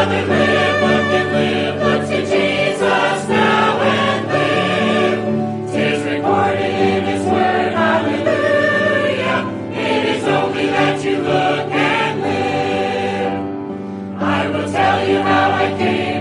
Look and live, look to Jesus now and live. 'Tis recorded in His word, hallelujah. It is only that you look and live. I will tell you how I came.